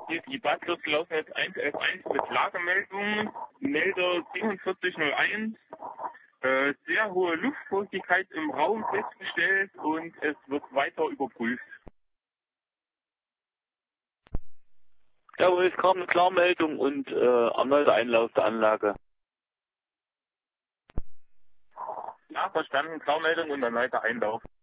Hier ist die Butlers Lausnetz 111 mit Lagemeldung, Melder 4701. Sehr hohe Luftfeuchtigkeit im Raum festgestellt und es wird weiter überprüft. Jawohl, es kam eine Klarmeldung und erneuter Einlauf der Anlage. Ja, verstanden, Klarmeldung und erneuter Einlauf.